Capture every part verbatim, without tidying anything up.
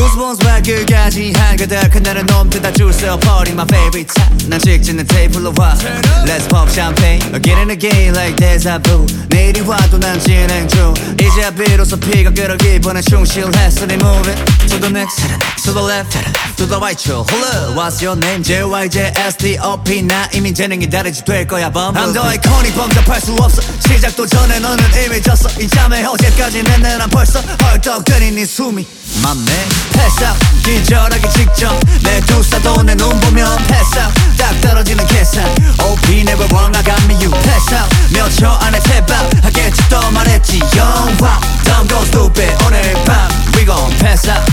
Goosebumps 발끝까지 한가득한 나는 놈들 다 줄 서 버린 my favorite time 난 직진은 테이블로 와 Let's pop champagne Again and again like deja vu 내일이 와도 난 진행 중 이제야 비로소 피가 끓어기보는 충실했어 네 moving To the next, to the left, to the right 줄 Hold up, what's your name? J Y J S T O P 나 이미 재능이 다르지 될 거야 Bumble I'm the iconic 범접할 수 없어 시작도 전에 너는 이미 졌어 이 잠에 어제까지 내내 난 벌써 헐떡거린 네 숨이 My man, pass out 기절하기 직전 내 두 사도 내 눈 보면 pass out 딱 떨어지는 계산 O P never wrong I got me you pass out 몇 초 안에 태밥 하겠지 또 말했지 영화 Don't go stupid 오늘 밤 We gon' pass out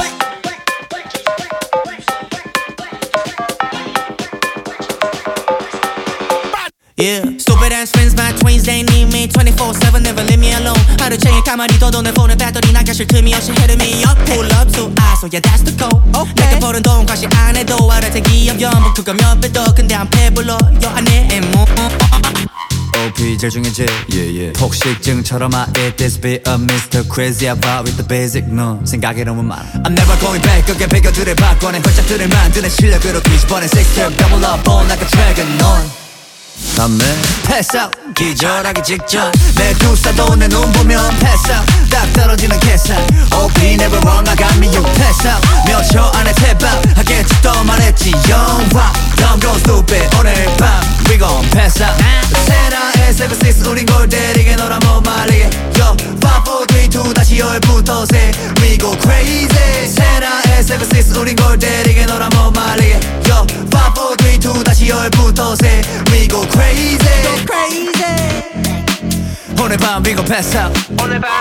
Yeah, stupid ass friends, my twins, they need me twenty-four seven, never leave me alone 하루 종일 가만히 둬도 내 폰에 배터리 나가 쉴 틈이 없이 hitting me up Pull up, so I, so yeah, that's the code okay. 내가 버는 돈 과시 안 해도 알아 대기업 연봉 그거 몇 배 더 근데 안 배불러 요 안에 뭐 O P 제일 중에 제일 yeah, yeah. 폭식증처럼 I eat this be a Mister Crazy about with the basic 너 생각이 너무 많아 I'm never going back 그게 배경들을 바꿔내 걸작들을 만드는 실력으로 뒤집어내 Six step double up on like a dragon 넌 밤에 pass out 기절하기 직전 내 두 사도 내 눈 보면 pass out 딱 떨어지는 계산 O P never wrong I got me you pass out 몇 초 안에 태밥 하겠지 또 말했지 영화 Don't go stupid 오늘 밤 We gon' pass out 세라의 seven six 우린 골 때리게 너라 못 말리게 Yo five four three two 다시 열부터 세 We go crazy 세라의 seven six 우린 골 때리게 너라 못 말리게 Yo five four three two 다시 열부터 세 We go crazy Go crazy 오늘 밤 we gon' pass out 오늘 밤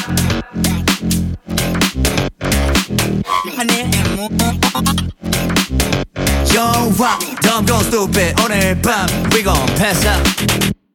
안에 뭐 영화 Don't go stupid 오늘 밤 we gon' pass out